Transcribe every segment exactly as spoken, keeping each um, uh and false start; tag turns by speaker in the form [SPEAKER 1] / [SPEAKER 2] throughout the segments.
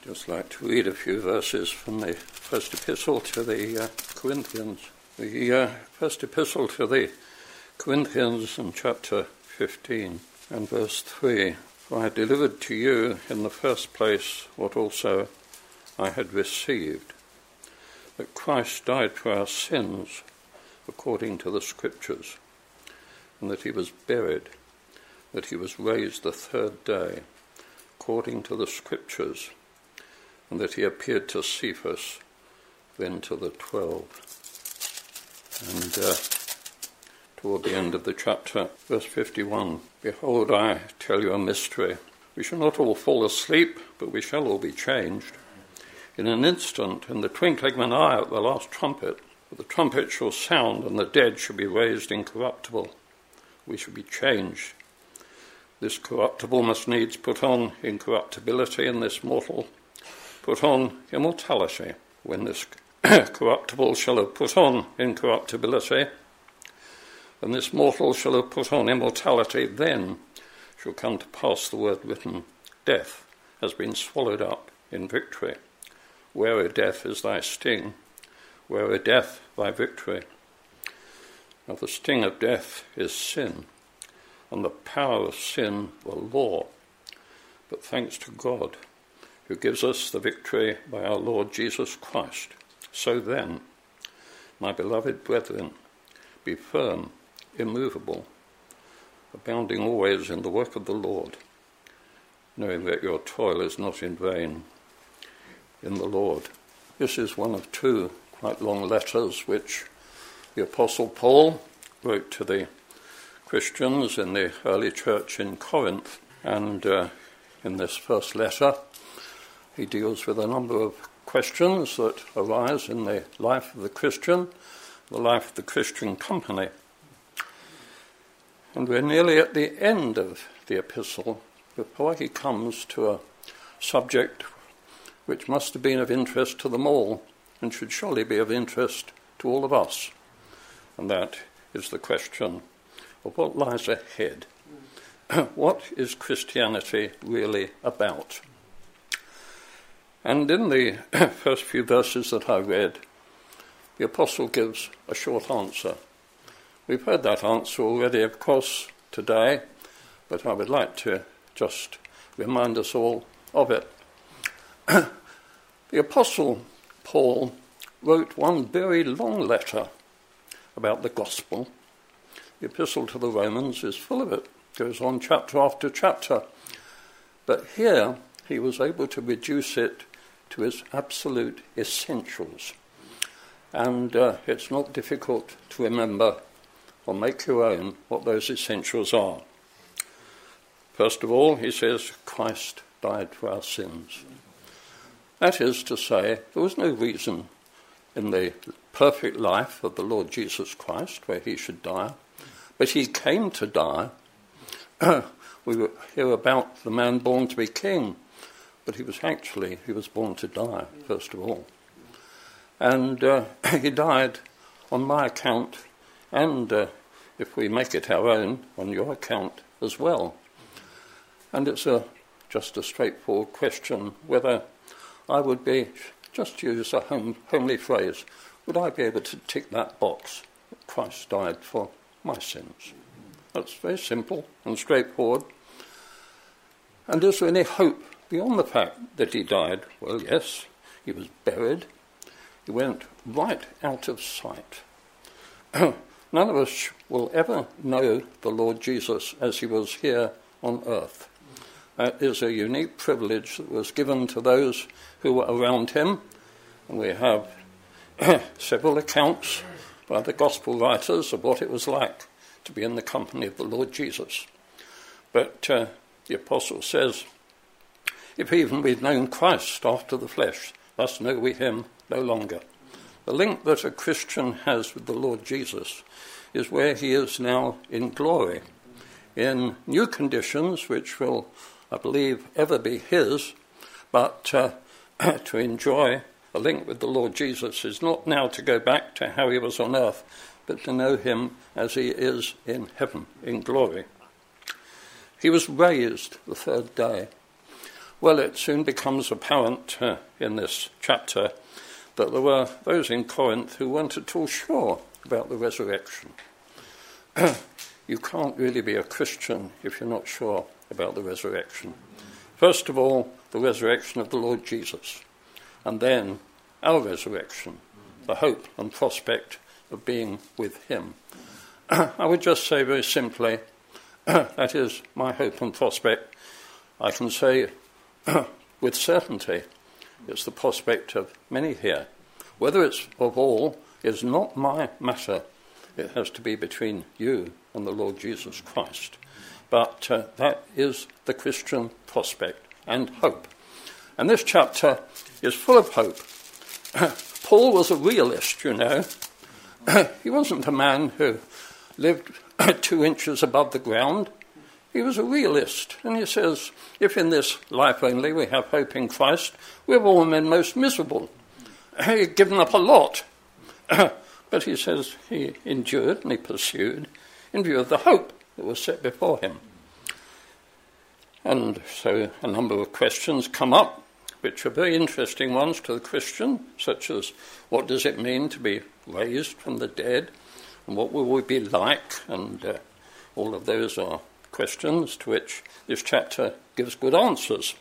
[SPEAKER 1] Just like to read a few verses from the first epistle to the uh, Corinthians. The uh, first epistle to the Corinthians in chapter fifteen and verse three. For I delivered to you in the first place what also I had received, that Christ died for our sins according to the Scriptures, and that he was buried, that he was raised the third day according to the Scriptures, and that he appeared to Cephas, then to the twelve. And uh, toward the end of the chapter, verse fifty-one, Behold, I tell you a mystery. We shall not all fall asleep, but we shall all be changed. In an instant, in the twinkling of an eye at the last trumpet, for the trumpet shall sound, and the dead shall be raised incorruptible. We shall be changed. This corruptible must needs put on incorruptibility, and this mortal put on immortality. When this corruptible shall have put on incorruptibility, and this mortal shall have put on immortality, then shall come to pass the word written, Death has been swallowed up in victory. Where, O death, is thy sting? Where, O death, thy victory? Now the sting of death is sin, and the power of sin the law. But thanks to God, who gives us the victory by our Lord Jesus Christ. So then, my beloved brethren, be firm, immovable, abounding always in the work of the Lord, knowing that your toil is not in vain in the Lord. This is one of two quite long letters which the Apostle Paul wrote to the Christians in the early church in Corinth. And uh, in this first letter, he deals with a number of questions that arise in the life of the Christian, the life of the Christian company. And we're nearly at the end of the epistle before he comes to a subject which must have been of interest to them all and should surely be of interest to all of us. And that is the question of what lies ahead. What is Christianity really about? And in the first few verses that I read, the apostle gives a short answer. We've heard that answer already, of course, today, but I would like to just remind us all of it. The apostle Paul wrote one very long letter about the gospel. The epistle to the Romans is full of it, goes on chapter after chapter. But here he was able to reduce it to its absolute essentials. And uh, it's not difficult to remember or make your own what those essentials are. First of all, he says, Christ died for our sins. That is to say, there was no reason in the perfect life of the Lord Jesus Christ where he should die, but he came to die. We hear about the man born to be king, but he was actually, he was born to die, first of all. And uh, he died on my account, and uh, if we make it our own, on your account as well. And it's a just a straightforward question whether I would be, just to use a home, homely phrase, would I be able to tick that box that Christ died for my sins? That's very simple and straightforward. And is there any hope beyond the fact that he died? Well, yes, he was buried. He went right out of sight. None of us will ever know the Lord Jesus as he was here on earth. That is a unique privilege that was given to those who were around him. And we have several accounts by the gospel writers of what it was like to be in the company of the Lord Jesus. But uh, the apostle says, if even we'd known Christ after the flesh, thus know we him no longer. The link that a Christian has with the Lord Jesus is where he is now in glory, in new conditions which will, I believe, ever be his, but uh, to enjoy a link with the Lord Jesus is not now to go back to how he was on earth, but to know him as he is in heaven, in glory. He was raised the third day. Well, it soon becomes apparent uh, in this chapter that there were those in Corinth who weren't at all sure about the resurrection. You can't really be a Christian if you're not sure about the resurrection. First of all, the resurrection of the Lord Jesus, and then our resurrection, the hope and prospect of being with him. I would just say very simply, that is my hope and prospect. I can say with certainty it's the prospect of many here. Whether it's of all is not my matter. It has to be between you and the Lord Jesus Christ. But uh, that is the Christian prospect and hope. And this chapter is full of hope. Paul was a realist, you know. He wasn't a man who lived two inches above the ground. He was a realist. And he says, if in this life only we have hope in Christ, we're all men most miserable. He'd given up a lot. But he says he endured and he pursued in view of the hope that was set before him. And so a number of questions come up, which are very interesting ones to the Christian, such as what does it mean to be raised from the dead, and what will we be like, and uh, all of those are questions to which this chapter gives good answers.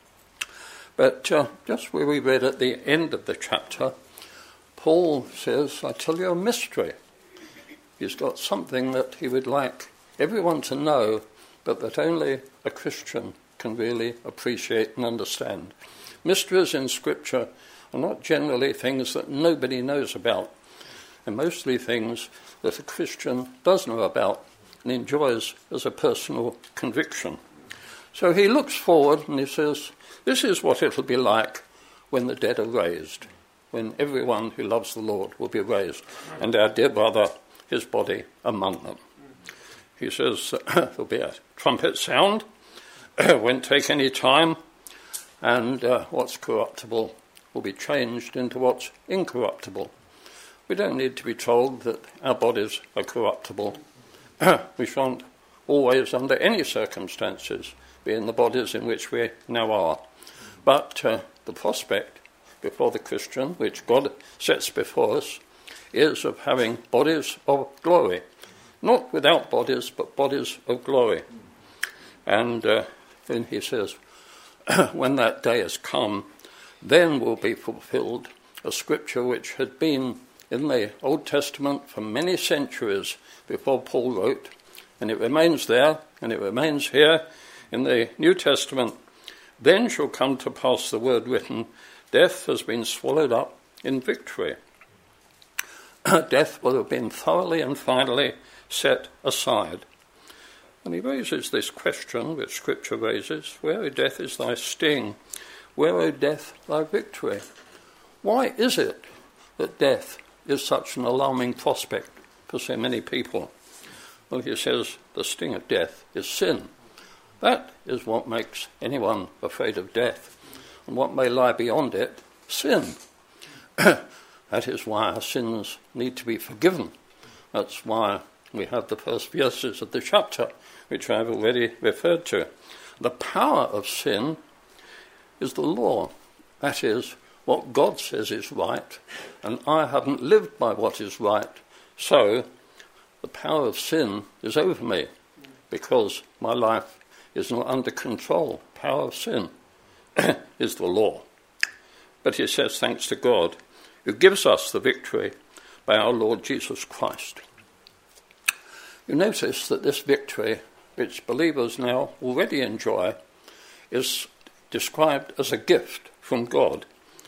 [SPEAKER 1] But uh, just where we read at the end of the chapter, Paul says, I tell you a mystery. He's got something that he would like everyone to know, but that only a Christian can really appreciate and understand. Mysteries in Scripture are not generally things that nobody knows about. They're mostly things that a Christian does know about and enjoys as a personal conviction. So he looks forward and he says, this is what it'll be like when the dead are raised, when everyone who loves the Lord will be raised, and our dear brother, his body, among them. He says there'll be a trumpet sound, won't take any time, and uh, what's corruptible will be changed into what's incorruptible. We don't need to be told that our bodies are corruptible. We shan't always, under any circumstances, be in the bodies in which we now are. But uh, the prospect before the Christian, which God sets before us, is of having bodies of glory. Not without bodies, but bodies of glory. And uh, then he says, when that day has come, then will be fulfilled a scripture which had been in the Old Testament for many centuries before Paul wrote, and it remains there, and it remains here in the New Testament. Then shall come to pass the word written, death has been swallowed up in victory. Death will have been thoroughly and finally set aside. And he raises this question, which Scripture raises, where, O death, is thy sting? Where, O death, thy victory? Why is it that death is such an alarming prospect for so many people? Well, he says the sting of death is sin. That is what makes anyone afraid of death. And what may lie beyond it, sin. That is why our sins need to be forgiven. That's why we have the first verses of the chapter, which I have already referred to. The power of sin is the law. That is, what God says is right, and I haven't lived by what is right. So, the power of sin is over me, because my life is not under control. Power of sin is the law. But he says, thanks to God, who gives us the victory by our Lord Jesus Christ. You notice that this victory, which believers now already enjoy, is described as a gift from God.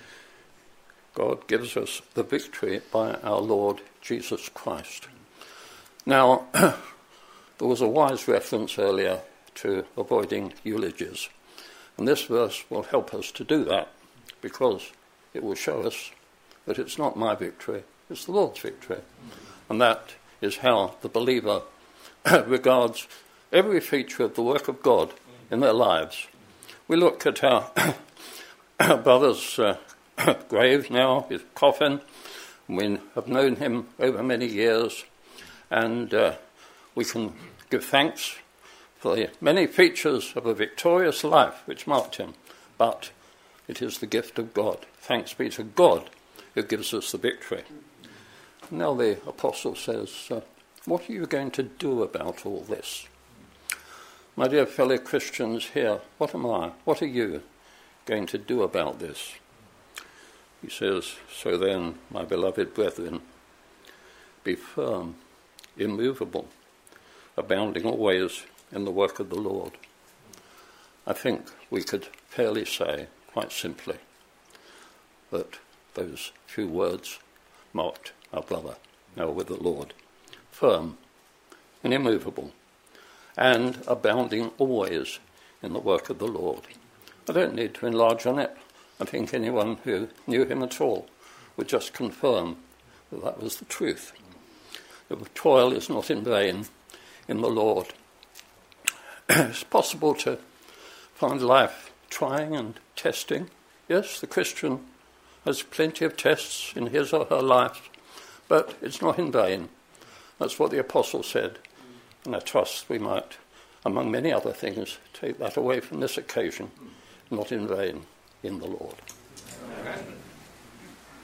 [SPEAKER 1] God gives us the victory by our Lord Jesus Christ. Now, there was a wise reference earlier to avoiding eulogies, and this verse will help us to do that, because it will show us that it's not my victory, it's the Lord's victory. And that is how the believer regards every feature of the work of God in their lives. We look at our, our brother's uh, grave now, his coffin. We have known him over many years, and uh, we can give thanks for the many features of a victorious life which marked him. but it is the gift of God. Thanks be to God who gives us the victory. Now the apostle says, uh, what are you going to do about all this? My dear fellow Christians here, what am I, what are you going to do about this? He says, so then, my beloved brethren, be firm, immovable, abounding always in the work of the Lord. I think we could fairly say, quite simply, that those few words marked our brother now with the Lord. Firm and immovable, and abounding always in the work of the Lord. I don't need to enlarge on it. I think anyone who knew him at all would just confirm that that was the truth. The toil is not in vain in the Lord. It's possible to find life trying and testing. Yes, the Christian has plenty of tests in his or her life, but it's not in vain. That's what the apostle said, and I trust we might, among many other things, take that away from this occasion. Not in vain in the Lord.